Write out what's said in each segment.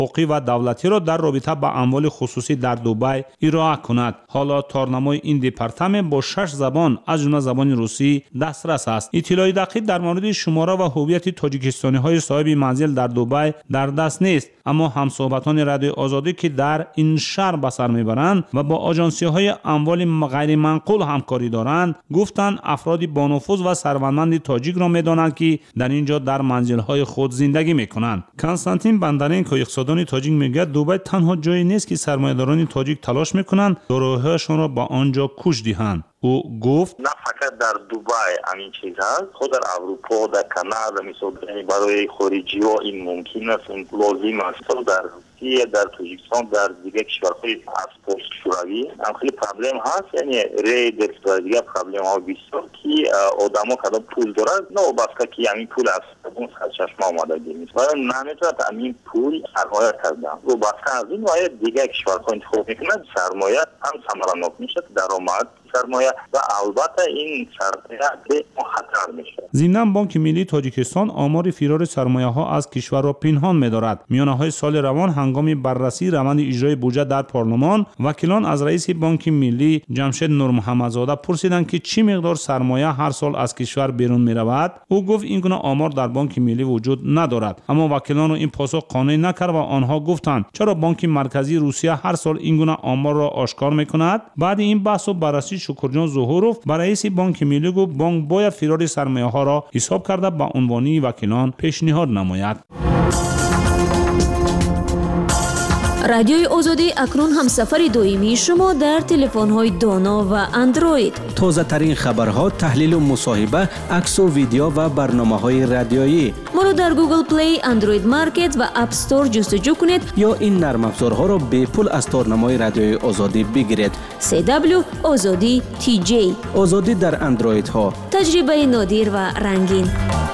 حقوقی و دولتی را در رابطه با اموال خصوصی در دبی ارائه کند. حالا تارنمای این دپارتمنت با 6 زبان از جمله زبان روسی دسترس است. اطلاعی دقیق در مورد شماره و هویت تاجیکستانی‌های صاحب منزل در دبی در دست نیست، اما همصحبتان رادیو آزادی که در این شهر به سر میبرند و با آژانسی‌های اموال غیر منقول همکاری دارند گفتند افرادی با نفوذ و ثروتمند تاجیک را می‌دانند که در اینجا در منزل‌های خود زندگی می‌کنند. کنستانتین بندرنکو اقتصاددان تاجیک میگه دبی تنها جایی نیست که سرمایه‌داران تاجیک تلاش می‌کنند دارایی‌هایشان را به آنجا کوچ دهند. او گفت نه فقط در دبی همین چیز هست، خود در اروپا، در کانادا مثلا برای خارجی ها این ممکن است، این لازم است. در روسیه، در تاجیکستان، در دیگر کشورهای از پست شوروی هم خیلی پرابلم هست، یعنی ریدکس و دیگر پرابلم ها بسیار که آدما کدام پول دارند نه وابسته که همین پول است اون چشم آمادگی نیست و نمیتونه همین پول سرمایه کردن وابسته از این و دیگر کشورها انتخاب میکنند سرمایه هم ثمرانک میشه، درآمد سرمایه و البته این سرمایه به خطر میشه. ضمناً بانک ملی تاجیکستان آمار فرار سرمایه ها از کشور را پنهان می‌دارد. میانه های سال روان هنگام بررسی روند اجرای بودجه در پارلمان وکیلان از رئیس بانک ملی جمشید نور محمدزاده پرسیدند که چه مقدار سرمایه هر سال از کشور بیرون می‌رود. او گفت این گونه آمار در بانک ملی وجود ندارد، اما وکیلان را این پاسخ قانع نکرد و آنها گفتند چرا بانک مرکزی روسیه هر سال این گونه آمار را آشکار می‌کند. بعد این بحث و بررسی شکرجان ظهوروف برای رئیس بانک ملی گفت بانک باید فرار سرمایه ها را حساب کرده با عنوانی وکیلان پیشنهاد نماید. رادیوی آزادی اکنون هم سفر دائمی شما در تلفن‌های دانا و اندروید. تازه ترین خبرها، تحلیل و مصاحبه، عکس و ویدیو و برنامه‌های رادیویی. ما را در گوگل پلی، اندروید مارکت و اپ استور جستجو کنید یا این نرم افزارها را به پول از تارنمای رادیوی آزادی بگیرید. CW آزادی TJ آزادی در اندروید ها. تجربه نادر و رنگین.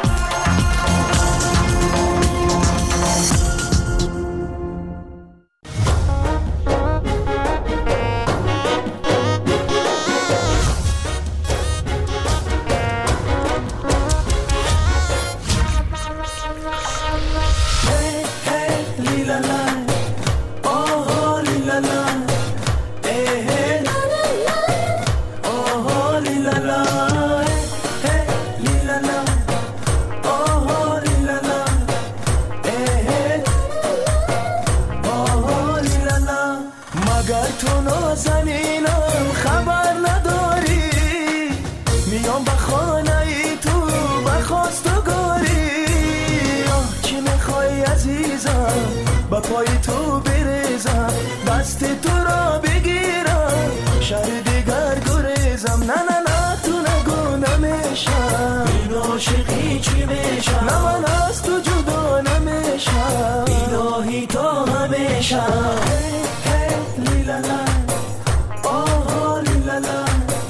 با پای تو بریزم، دست تو را بگیرم، شهر دیگر گریزم. نه نه نه تو نگو نمیشم، این عاشقی چی میشم، نه من از تو جدا نمیشم، الهی تا همیشم. هی لیلالا آه لیلالا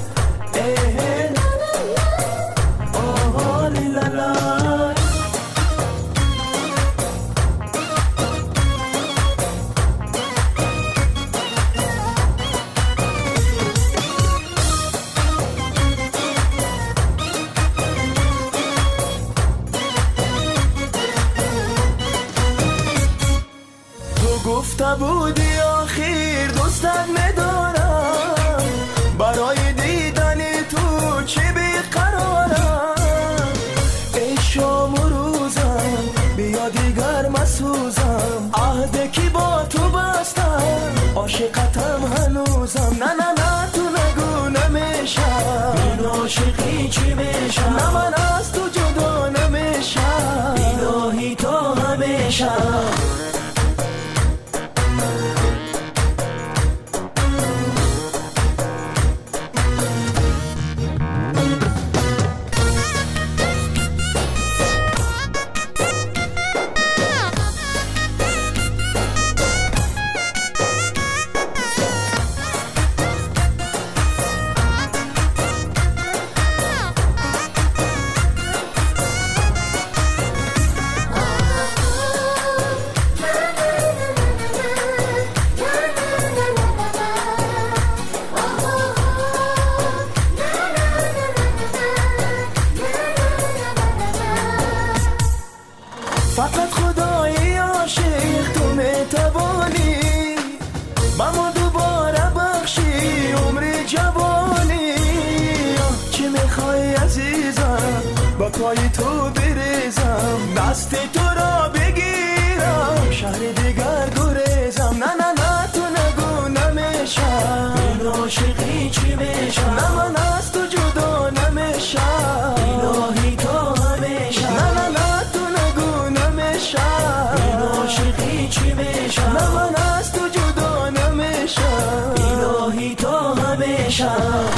آه لیلالا. گفته بودی آخر دوستت میدارم، برای دیدن تو چه بیقرارم. ای شام و روزم بیا دیگر مسوزم، عهده کی با تو بستم، عاشقتم هنوزم. نه نه نه تو نگو نمیشم، این عاشقی چی میشم، نه من از تو جدا نمیشم، الهی تا همیشم. دست تو را بگیرم شهر دیگر گریزم نه نه نه تو نگو نمیشم این عاشقی چی میشم نه من از تو جدا نمیشم الهی تا همیشه نه نه نه تو نگو نمیشم این عاشقی چی میشم نه من از تو جدا نمیشم الهی تا همیشه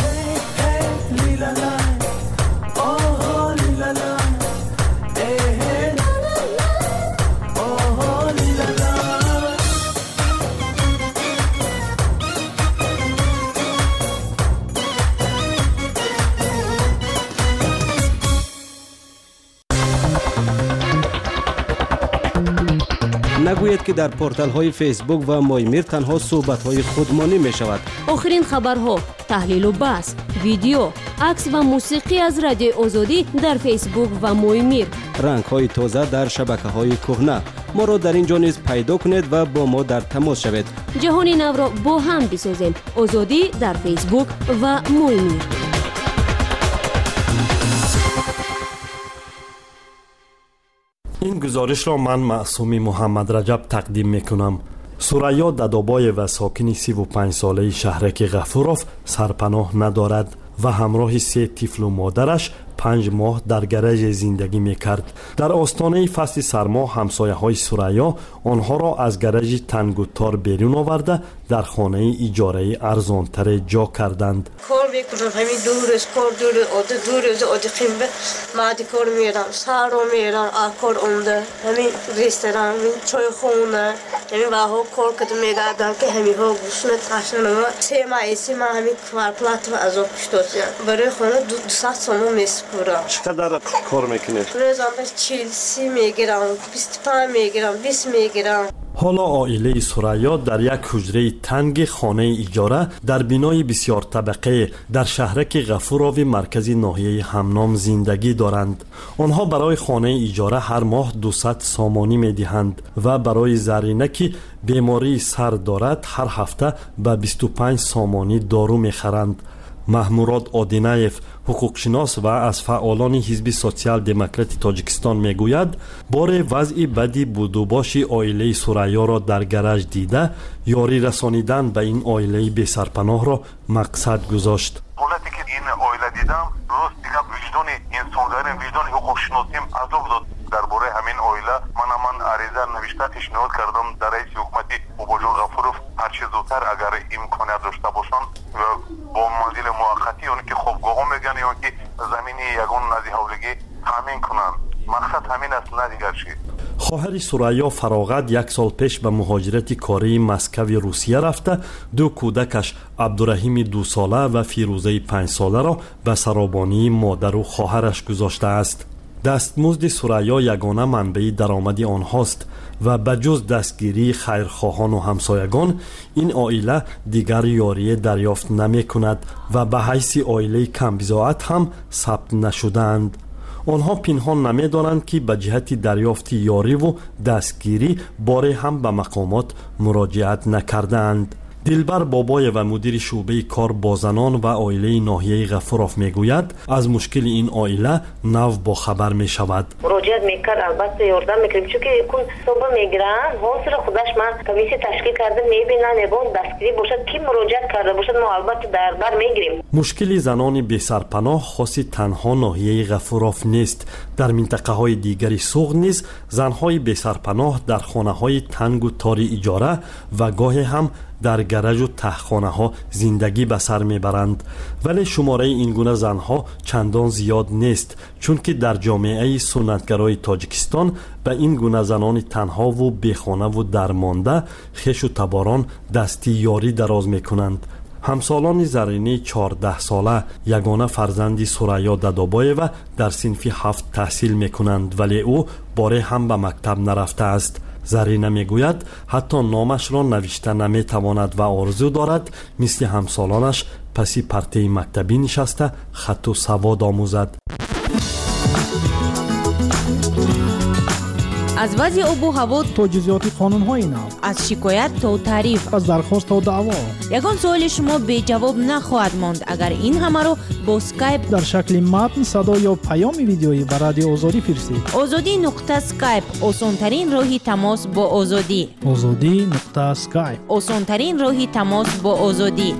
نگوید که در پورتال های فیسبوک و مایمیر تنها صحبت های خودمانی می شود. آخرین خبرها، تحلیل و بحث، ویدیو، عکس و موسیقی از رادیوی آزادی در فیسبوک و مایمیر. رنگ های تازه در شبکه های کهنه. ما را در اینجا نیز پیدا کنید و با ما در تماس شوید. جهان نو را با هم بسازیم. آزادی در فیسبوک و مایمیر. این گزارش را من معصومی محمد رجب تقدیم میکنم. سریا ددابای و ساکن 35 ساله شهرک غفوروف سرپناه ندارد و همراه 3 طفل و مادرش 5 ماه در گرج زندگی میکرد. در آستانه فصل سرما همسایه های سریا آنها را از گرج تنگ و تار بیرون آورده در خانه اجاره ارزانتر جا کردند. کار میکنم همین دور از کار دور از قیمه مادی کار میرم سر رو میرم آکار اونده همین رستوران همین چای خونه همین باها کار کد میگردم که همین ها گوشنه تاشنم 3 ماه همین کارپلات و از اون کشتوزیم برای خونه 200 سوم میسپرم. چقدر کار میکنید؟ روزانه 40 میگیرم 25 میگیرم 20 میگیرم. حالا عائله سریا در یک حجره تنگ خانه اجاره در بینای بسیار طبقه در شهرک غفوروف مرکزی ناحیه همنام زندگی دارند. آنها برای خانه اجاره هر ماه 200 سامانی میدهند و برای زرینه که بیماری سر دارد هر هفته به 25 سامانی دارو میخرند. محموراد آدینایف حقوقشناس و از فعالان حزب سوسیال دموکرات تاجیکستان میگوید بار وضع بدی بودوباش عائله سریا را در گرج دیده یاری رسانیدن به این عائله بی سرپناه را مقصد گذاشت. حالتی که این عائله دیدم درست دیگه وجدان انسانگریم وجدان حقوقشناسیم عذاب داد. درباره همین عائله من عریضه نوشته پیشنهاد کردم در رئیس حکومت باباجان غفوروف هرچه زودتر اگر امکانیت داشته باشند و با منزل موقتی اون که خوابگاه ها میگن یا که زمینی یگان نزی حولگی تامین کنند. مقصد همین است نه دیگر چی. خواهر سریا فراغت 1 سال پیش به مهاجرت کاری مسکو روسیه رفته 2 کودکش عبدالرحیم 2 ساله و فیروزه 5 ساله را به سرابانی مادر و خواهرش گذاشته است. دستمزد سریا یگانه منبع درآمد آنهاست و بجز دستگیری خیرخواهان و همسایگان این عائله دیگر یاری دریافت نمی کند و به حیث عائله کم بضاعت هم ثبت نشدند. آنها پنهان نمی دانند که به جهت دریافت یاری و دستگیری باره هم به مقامات مراجعت نکردند. دلبر بابای و مدیر شعبه کار با زنان و عائله ناحیه غفوروف میگوید از مشکل این عائله نو با خبر می شود. مراجعت میکرد البته یاردم میکنیم چون که کن صبح میگیرن حاصل خودش من کمیسی تشکیل کرده میبینن نگاه دستگیری باشد کی مراجعت کرده باشد ما البته در بر میگیریم. مشکل زنان بی سرپناه خاصی تنها ناحیه غفوروف نیست. در منطقه های دیگری سوق نیز زنهای بی سرپناه در خانه های تنگ و تار اجاره و گاهی هم در گرج و تهخانه ها زندگی به سر میبرند، ولی شماره این گونه زنها چندان زیاد نیست، چون که در جامعه سنتگرای تاجیکستان به این گونه زنان تنها و بیخانه و درمانده خویش و تباران دستی یاری دراز میکنند. همسالان زرینی 14 ساله یگانه فرزندی سریا ددابایو در صنف 7 تحصیل میکنند، ولی او باره هم به مکتب نرفته است. زرینه میگوید حتی نامش را نوشته نمیتواند و آرزو دارد مثل همسالانش پسی پرته مکتبی نشسته خط و سواد آموزد. از وضع آب و هوا تا جزئیات قانون‌های نو، از شکایت تا تعریف، از درخواست تا دعوا. یگان سوال شما بی جواب نخواهد ماند اگر این همه رو با اسکایپ در شکل متن، صدا یا پیام ویدیویی به رادیو آزادی فرستید. azadi.skype آسان‌ترین راهی تماس با آزادی. azadi.skype آسان‌ترین راهی تماس با آزادی.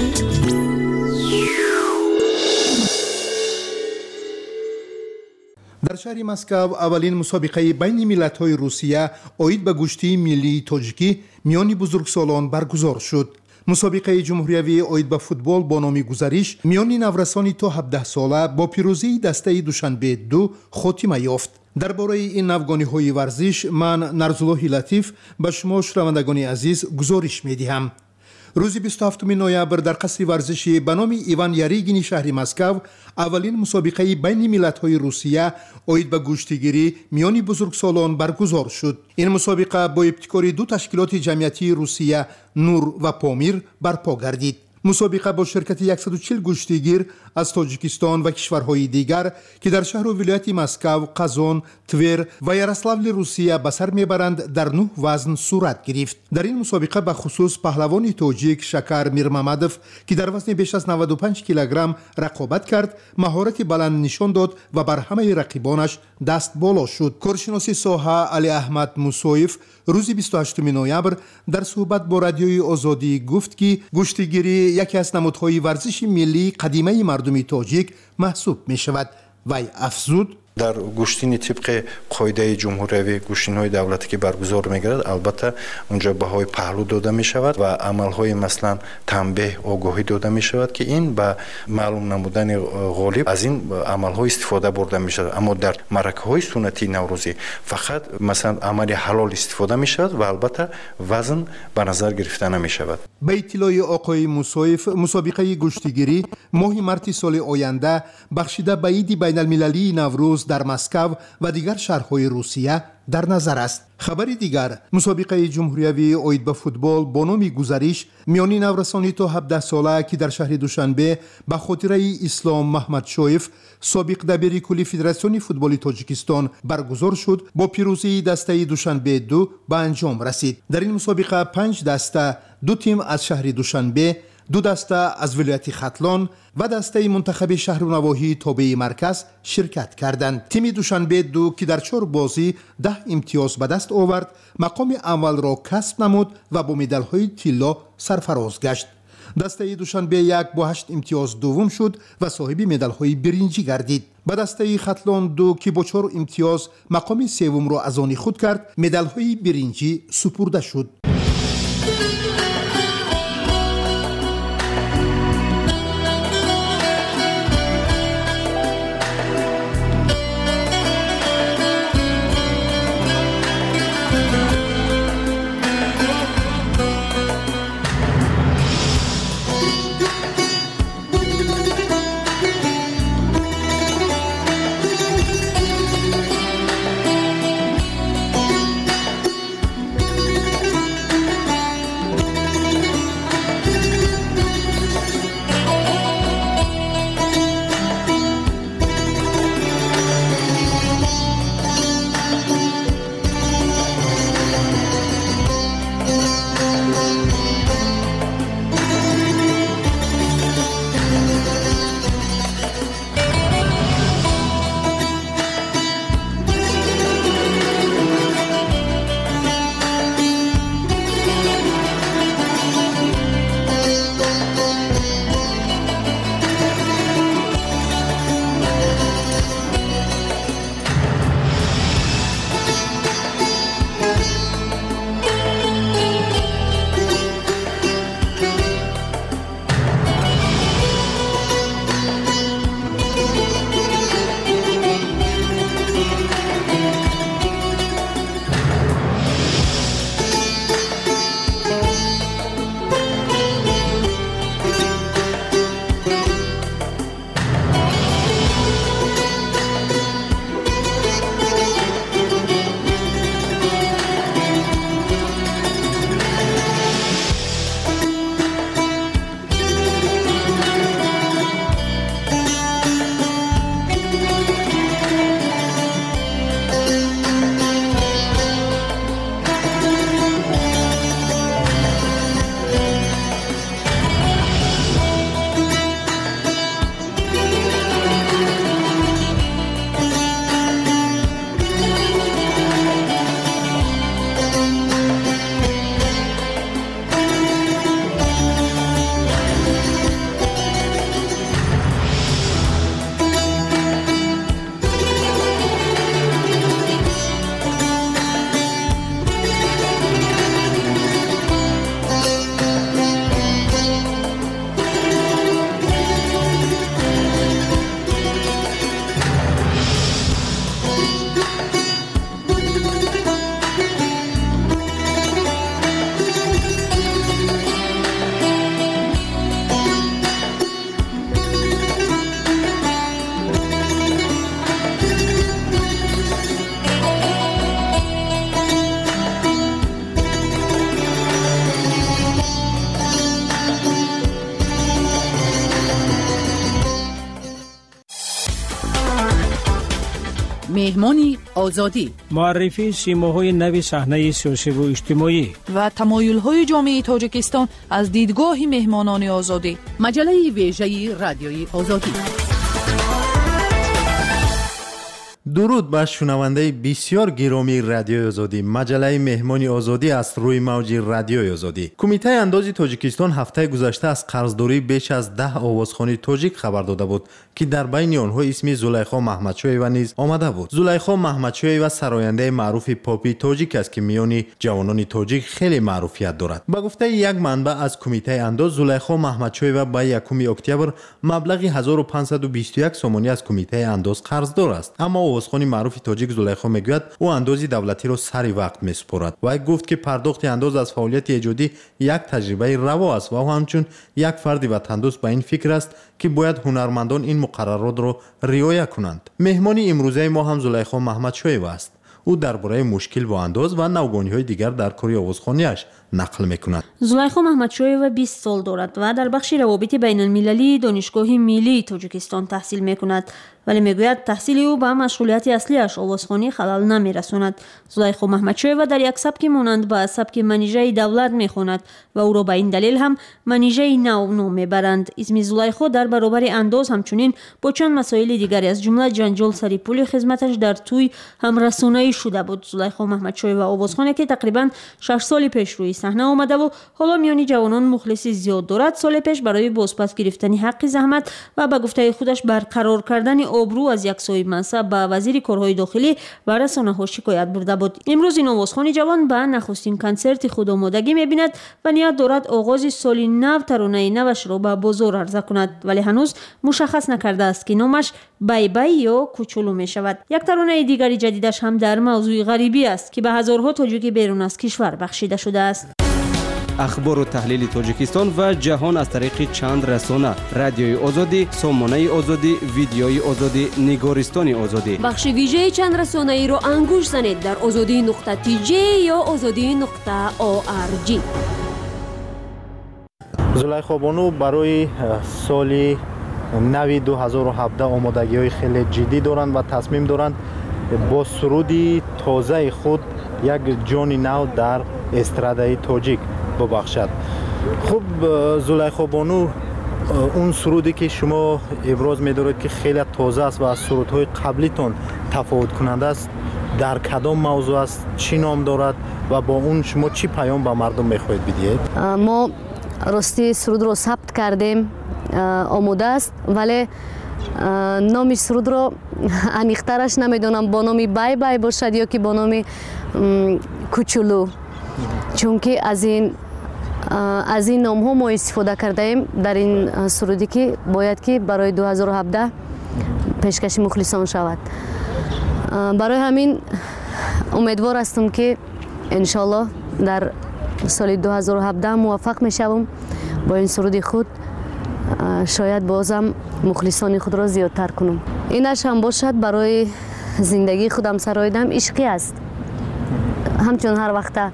در شهر مسکو اولین مسابقه بین ملت‌های روسیه اوید به گشتی ملی تاجیکی میان بزرگسالان برگزار شد. مسابقه جمهوریوی اوید به فوتبال با نام گذریش میان نورسانی تا 17 ساله با پیروزی دسته دوشنبه 2 خاتمه یافت. درباره این نوگانی‌های ورزش من نرزالله لطیف به شما شنوندگان عزیز گزارش می‌دهم. روز 27 نوامبر در قصر ورزشی به نام ایوان یاریگین شهر مسکو اولین مسابقه بین ملت‌های روسیه اوید به گشتیگیری میان بزرگسالان برگزار شد. این مسابقه با ابتکار دو تشکیلات جمعیتی روسیه نور و پامیر برپا گردید. مسابقه با شرکت 140 گشتیگیر از تاجیکستان و کشورهای دیگر که در شهر و ولایت مسکو، قزان، تور و یاروسلاول روسیه به سر میبرند در 9 وزن صورت گرفت. در این مسابقه به خصوص پهلوان تاجیک شکر میرممدوف که در وزن بیش از 95 کیلوگرم رقابت کرد، مهارت بلند نشان داد و بر همه رقیبانش دست بالا شد. کارشناس ساحه علی احمد موسویف روز 28 نوامبر در صحبت با رادیوی آزادی گفت که گشتیگیری یکی از نمادهای ورزش ملی قدیمی مردم تاجیک محسوب می شود. وی افزود در گشتین طبق قاعده جمهوری گشتین‌های دولتی که برگزار می‌گردد البته اونجا بهای پهلو داده می‌شود و عمل‌های مثلا تنبیه آگاهی داده می‌شود که این به معلوم نمودن غالب از این عمل‌ها استفاده برده می‌شود، اما در معرکه‌های سنتی نوروزی فقط مثلا عمل حلال استفاده می‌شود و البته وزن به نظر گرفته نمی‌شود. به اطلاع آقای موسویف مسابقه گشتیگیری ماه مارس سال آینده بخشیده به عید بین‌المللی نوروز در مسکو و دیگر شهرهای روسیه در نظر است. خبری دیگر، مسابقه جمهوریوی اوید به فوتبال با نام گذریش میان نورسانی تا 17 ساله که در شهر دوشنبه به خاطره اسلام محمد شویف سابق دبیر کلی فدراسیون فوتبال تاجیکستان برگزار شد، با پیروزی دسته دوشنبه 2 به انجام رسید. در این مسابقه 5 دسته، 2 تیم از شهر دوشنبه، 2 دسته از ولایت ختلان و دسته منتخب شهر و نواحی تابع مرکز شرکت کردند. تیم دوشنبه 2 که در 4 بازی 10 امتیاز به دست آورد، مقام اول را کسب نمود و با مدال‌های طلا سرفراز گشت. دسته دوشنبه 1 با 8 امتیاز دوم شد و صاحب مدال‌های برنجی گردید. به دسته ختلان 2 که با 4 امتیاز مقام سوم را از آن خود کرد، مدال‌های برنجی سپرده شد. مهمانی آزادی، معرفی سیماهای نو صحنه سیاسی و اجتماعی و تمایل‌های جامعه تاجیکستان از دیدگاه مهمانان آزادی. مجله ویژه رادیوی آزادی. درود بر شنونده بسیار گرامی رادیوی آزادی. مجله مهمانی آزادی است روی موج رادیوی آزادی. کمیته اندازی تاجیکستان هفته گذشته از قرضداری بیش از 10 آوازخوانی تاجیک خبر داده بود که در بین آنها اسم زلیخا محمدشویeva نیز آمده بود. زلیخا محمدشویeva سراینده معروف پاپی تاجیک است که میان جوانان تاجیک خیلی معروفیت دارد. به گفته یک منبع از کمیته انداز، زلیخا محمدشویeva با 1 اکتبر مبلغ 1521 سومانی از کمیته انداز قرضدار است. اما آوازخوان معروف تاجیک زلیخا میگوید او اندازی دولتی را سری وقت میسپارد. و گفت که پرداخت انداز از فعالیت ایجادی یک تجربه روا است و او همچون یک فرد وطندوست به این فکر است که باید هنرمندان این مقررات را رعایت کنند. مهمانی امروزه ما هم زلیخا محمدشویeva است. او درباره مشکل با انداز و نوگانی‌های دیگر در کار آوازخوانی‌اش نقل می‌کند. زلیخا محمدشویeva 20 سال دارد و در بخش روابط بین‌المللی دانشگاه ملی تاجیکستان تحصیل می‌کند، ولی میگوید تحصیل او به مشغولیت اصلیش آوازخوانی خلل نمی‌رساند. زلیخا محمدشویeva در یک سبک مانند به سبک منیژه دولت می‌خواند و او را به این دلیل هم منیژه نو نام می‌برند. اسم زلیخا در برابر انداز همچنین با چند مسائل دیگری از جمله جنجال سری پول خدمتش در توی هم رسانه‌ای شده بود. زلیخا محمدشویeva آوازخوانی که تقریباً 6 سال پیش روی صحنه آمده و حالا میانی جوانان مخلصی زیاد دارد، سال پیش برای بازپس گرفتن حق زحمت و به گفته خودش برقرار کردن آبرو از یک صاحب منصب به وزیر کارهای داخلی و رسانه‌ها شکایت برده بود. امروز این آوازخوان جوان به نخستین کنسرت خود آمادگی می‌بیند و نیت دارد آغاز سال نو ترانه نوش را به بازار عرضه کند، ولی هنوز مشخص نکرده است که نامش بای بای یا کوچولو می شود. یک ترانه دیگری جدیدش هم در موضوع غریبی است که به هزارها تاجیک بیرون از کشور بخشیده شده است. اخبار و تحلیل تاجیکستان و جهان از طریق چند رسانه: رادیوی آزادی، سامانه آزادی، ویدیوی آزادی، نگارستان آزادی. بخش ویژه چند رسانه ای را انگوش زنید در azadi.tj یا azadi.org. زلیخا بانو برای سال نو 2017 آمادگی‌های خیلی جدی دارند و تصمیم دارند با سرودی تازه خود یک جان نو در استرادای تاجیک ببخشد. خب زلیخا بانو، اون سرودی که شما ابراز می‌دارید که خیلی تازه است و از سرودهای قبلیتون تفاوت کننده است، در کدام موضوع است، چی نام دارد و با اون شما چی پیام به مردم می‌خواهید بدهید؟ ما راستی سرود رو ثبت کردیم، آماده است، ولی نام سرود رو عمیق‌ترش نمیدونم با نام بای بای باشد یا که با نام کوچولو، چون که از این نام ها ما استفاده کرده ایم در این سرودی که باید که برای 2017 پیشکش مخلصان شود. برای همین امیدوار هستم که انشالله در سال 2017 موفق میشوم با این سرود خود، شاید بازم مخلصان خود را زیادتر کنم. اینش هم باشد برای زندگی خودم سرایدم عشقی است، همچون هر وقت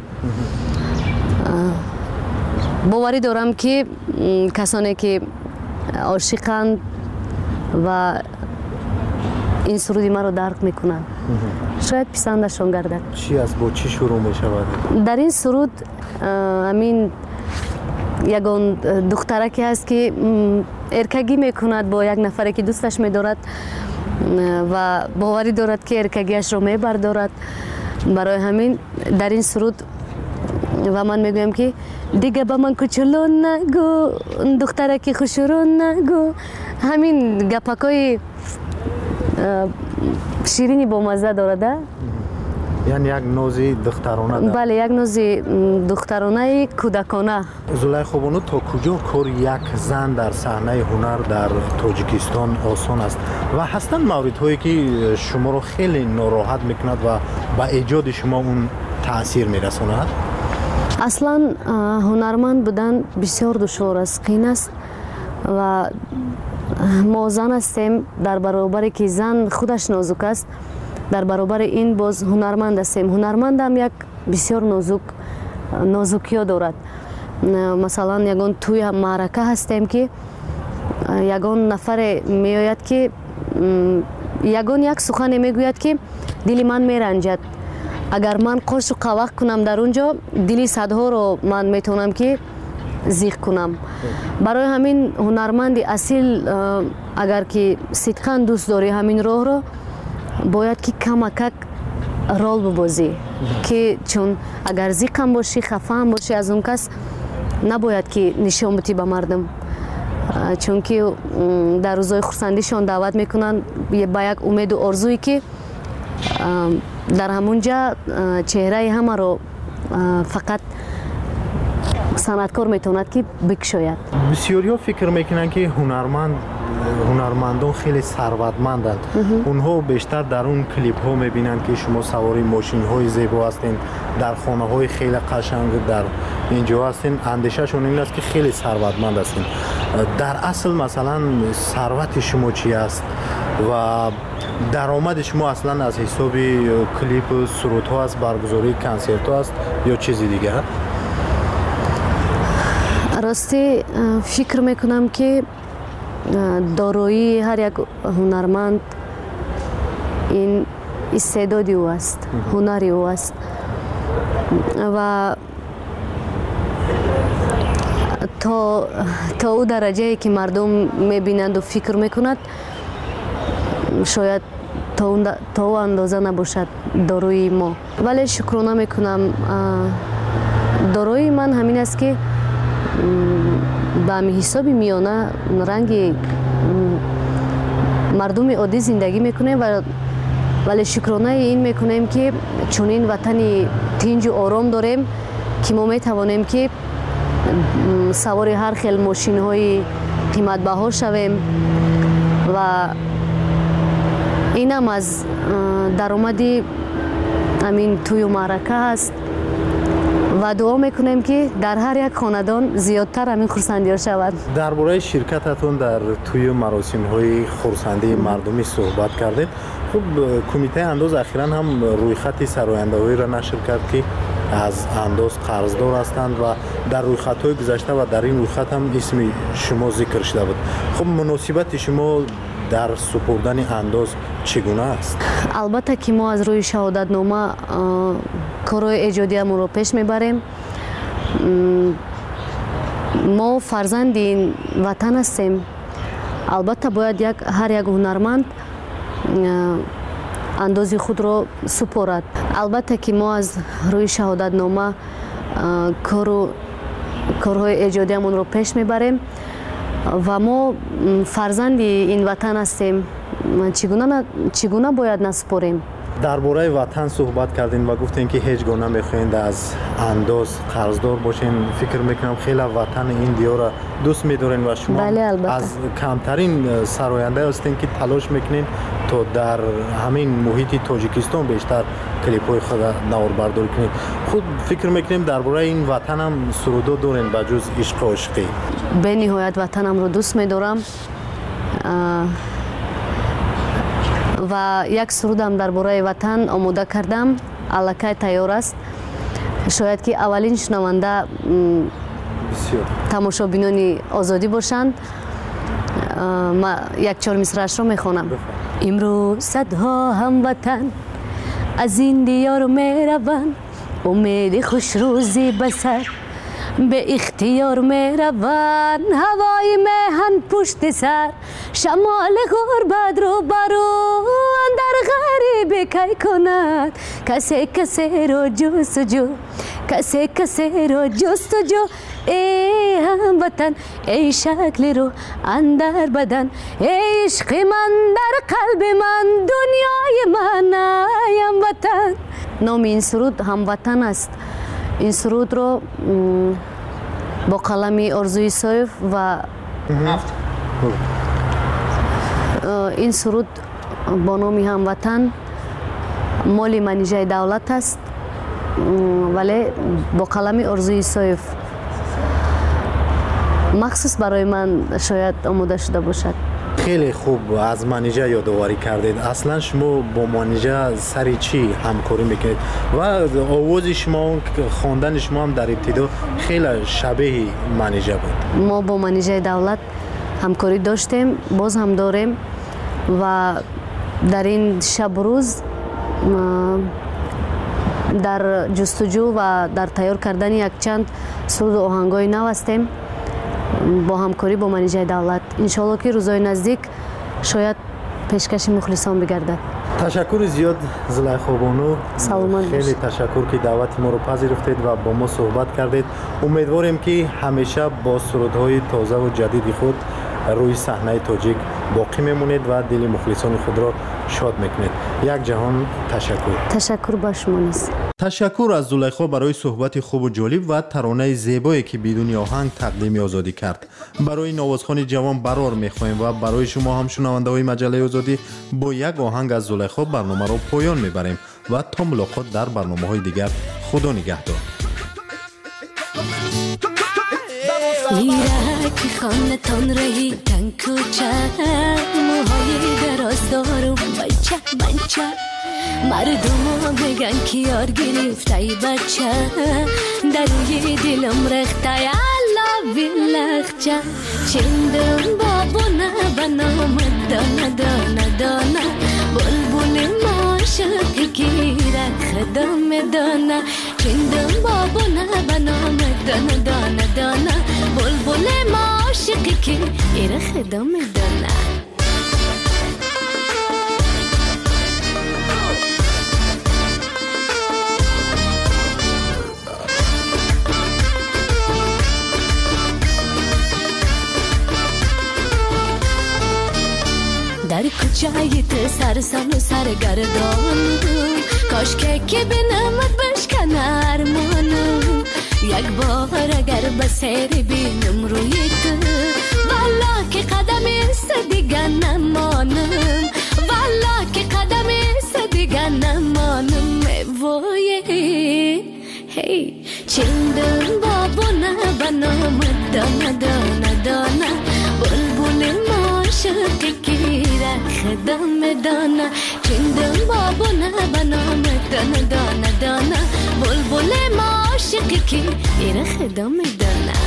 باوری دارم که کسانی که عاشقند و این سرودی ما رو درک میکنن شاید پسندشان گردد. چی است؟ با چی شروع می شود؟ در این سرود همین یگان دخترکی هست که ارکگی میکند با یک نفری که دوستش میدارد و باوری دارد که ارکگیش رو میبردارد. برای همین در این سرود و من میگویم که دیگه با من کوچولو نگو، دخترکی خوشرو نگو، همین گپکای شیرینی با مزه دارد. یعنی یک نوزی دخترانه دارد. بله، یک نوزی دخترانه کودکانه. زلیخا بانو، تا کجا کار یک زن در صحنه هنر در تاجیکستان آسان است و هستند موردهایی که شما رو خیلی ناراحت میکند و به ایجاد شما اون تاثیر میرساند؟ اصلا هنرمند بودن بسیار دشوار است، قین است و ما زن هستیم، در برابر که زن خودش نازک است، در برابر این باز هنرمند هستیم. هنرمند هم یک بسیار نازکی ها دارد. مثلا یگان توی معرکه هستیم که یگان نفر می آید که ягон як сухане мегӯяд ки дили ман меранҷад. агар ман қошу қавақ кунам дар он ҷо дили садҳоро ман метавонам ки зиқ кунам. барои ҳамин ҳунарманди асил агар ки сидқан дӯст дорӣ ҳамин роҳро бояд ки камакак рол бибозӣ ки чун агар зиқам бошӣ хафаам бошӣ аз он кас набояд ки нишон бидӣ ба мардум, чунки дар рӯзҳои хурсандишон даъват мекунанд ба як умеду орзуе ки дар ҳамон ҷа чеҳраи ҳамаро фақат санъаткор метавонад ки бикушояд. бисёриҳо фикр мекунанд ки ҳунармандон хеле сарватманданд. онҳо бештар дар он клипҳо мебинанд ки шумо савори мошинҳои зебо ҳастин, дар хонаҳои хеле қашанг дар ин ҷо ҳастин. андешашон ин аст ки хеле сарватманд ҳастин. дар асл масалан сарвати шумо чӣ аст ва даромади шумо аслан аз ҳисоби клипу сурудҳо аст, баргузории консертҳо аст ё чизи дигар? ростӣ фикр мекунам ки дороии ҳар як ҳунарманд ин истеъдоди ӯ аст, ҳунари ӯ аст ва то ӯ дараҷае ки мардум мебинанду фикр мекунад шояд то ӯ андоза набошад дороии мо. вале шукрона мекунам дороии ман ҳамин аст ки ба ҳисоби миёна ранги мардуми оддӣ зиндагӣ мекунем, вале шукронаи ин мекунем ки чунин ватани тинҷу ором дорем ки мо метавонем ки савори ҳар хел мошинҳои қиматбаҳо шавем ва инам аз даромади ҳамин тӯю маърака ҳаст ва дуо мекунем ки дар ҳар як хонадон зиёдтар ҳамин хурсандиҳо шавад. дар бораи ширкататон дар тӯю маросимҳои хурсандии мардумӣ суҳбат кардем. хуб кумитаи андоз ахиран ҳам рӯйхати сарояндаҳоеро нашр кард ки аз андоз қарздор ҳастанд ва дар рӯйхатҳои гузашта ва дар ин рӯйхат ҳам исми шумо зикр шуда буд. хуб муносибати шумо дар супурдани андоз чӣ гуна аст? албатта ки мо аз рӯи шаҳодатнома корҳои эҷодиамонро пеш мебарем. мо фарзанди ин ватан ҳастем. албатта бояд ҳар як ҳунарманд андози худро супорад. албатта ки мо аз рӯи шаҳодатнома корҳои эҷодиамонро пеш мебарем ва мо фарзанди ин ватан ҳастем. чӣ гуна бояд насупорем? дар бораи ватан суҳбат кардем ва гуфтем ки ҳеҷ гона мехоҳед аз андоз қарздор бошен. фикр мекунам хеле ватани ин диёра дӯст медорен ва шумо аз камтарин сарояндаe ҳастен ки талош мекунед то дар ҳамин муҳити тоҷикистон бештар клипҳои худа наворбардорӣ кунед. худ фикр мекунем дар бораи ин ватанам сурудо дорен ба ҷуз ишқи ошиқӣ? бениҳоят ватанамро дӯст медорам ва як сурудам дар бораи ватан омода кардам, аллакай тайёр аст. шояд ки аввалин шунаванда тамошобинони озодӣ бошанд. якчор мисраашро мехонам. имрӯз садҳо ҳамватан аз ин диёр мераванд, умеди хушрӯзӣ ба сар беихтиёр мераванд. ҳавои меҳан пушти сар, шамоли ғурбатро барӯ андар ғарибӣ кай кунад. касе касеро ҷустуҷӯ, касе касеро ҷустуҷӯ. эй ҳамватан, эй шакли рӯ андар бадан, эй ишқи ман дар қалби ман, дунёи ман ай ҳамватан. номи ин суруд ҳамватан аст. ин сурудро бо қалами Орзуи Исоев ва ин суруд бо номи ҳамватан моли манижаи давлат аст, вале бо қалами Орзуи Исоев махсус барои ман шояд омода шуда бошад. хеле хуб аз манижа ёдоварӣ кардед. аслан шумо бо манижа сари чӣ ҳамкорӣ мекунед ва овози шумо, хондани шумо ҳам дар ибтидо хеле шабеҳи манижа буд. мо бо манижаи давлат ҳамкорӣ доштем, боз ҳам дорем ва در این شب روز در جستجو و در تیار کردن یک چند سرود و آهنگای نو هستیم با همکاری با منیژه دولت. انشالله که روزهای نزدیک شاید پیشکش مخلصان بگردد. تشکر زیاد زلیخا بانو، خیلی تشکر که دعوت ما رو پذیرفتید و با ما صحبت کردید. امیدواریم که همیشه با سرودهای تازه و جدید خود روی صحنه تاجیک باقی میمونید و دل مخلصان خود را شاد میکنید. یک جهان تشکر. تشکر با شما نیست. تشکر از زلیخا برای صحبت خوب و جالب و ترانه زیبایی که بدون آهنگ تقدیم آزادی کرد. برای نوازخوان جوان برار میخوایم و برای شما هم شنونده های مجله آزادی با یک آهنگ از زلیخا برنامه را پایان میبریم و تا ملاقات در برنامه های دیگر. خدا نگهدار. ایرکی خانه تان رهی تن کوچه موهای دراز دارم بچه مردم ها بگن که یار گرفته ای بچه دروی دلم رخته یالا بیلخچه چندم بابونه بنام دانه دانه دانه بلبل ماشقی گیره خدام دانه چندم بابونه بنام دانه دانه دانه بلبل ماشقی گیره خدام دانه در کوچه تو سرسان و سرگردان کاش که بنامت بشکن ارمانم یک بار اگر به سیر بینم روی تو والا که قدم است دیگر نمانم والا که قدم است دیگر نمانم وای هی چندم بابونه بنام دانه دانه دانه بلبل ماشقی گیره خدام دانه چندم بابونه بنام دانه دانه دانه بلبل ماشقی گیره خدام دانه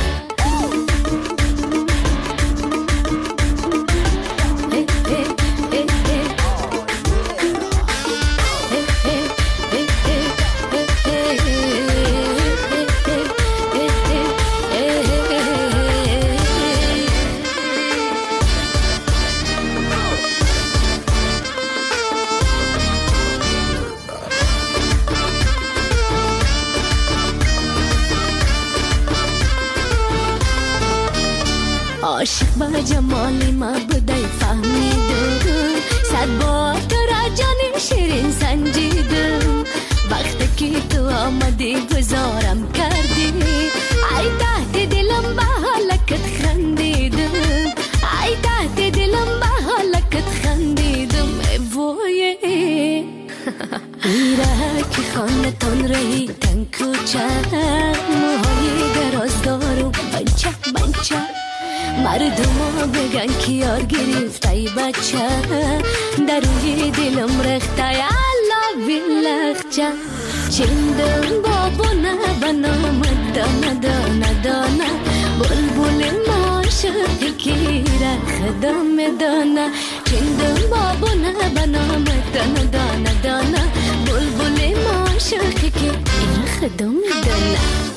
عاشق با جمالی ما بودای فهمیدم صد بار تو را جانی شیرین سنجیدم وقتی که تو آمدی گذارم کردی ای تحت دلم به حالکت خندیدم ای تحت دلم به حالکت خندیدم وای میره که خانه تان رهی تن کوچه موهای دراز دارم بچه مردم ها بگن که یار گرفته ای بچه دروی دلم رخته یالا بیلخچه چندم بابونه بنام دانه دانه دانه بلبل ماشقی گیره خدام دانه چندم بابونه بنام دانه دانه دانه بلبل ماشقی گیره خدام دانه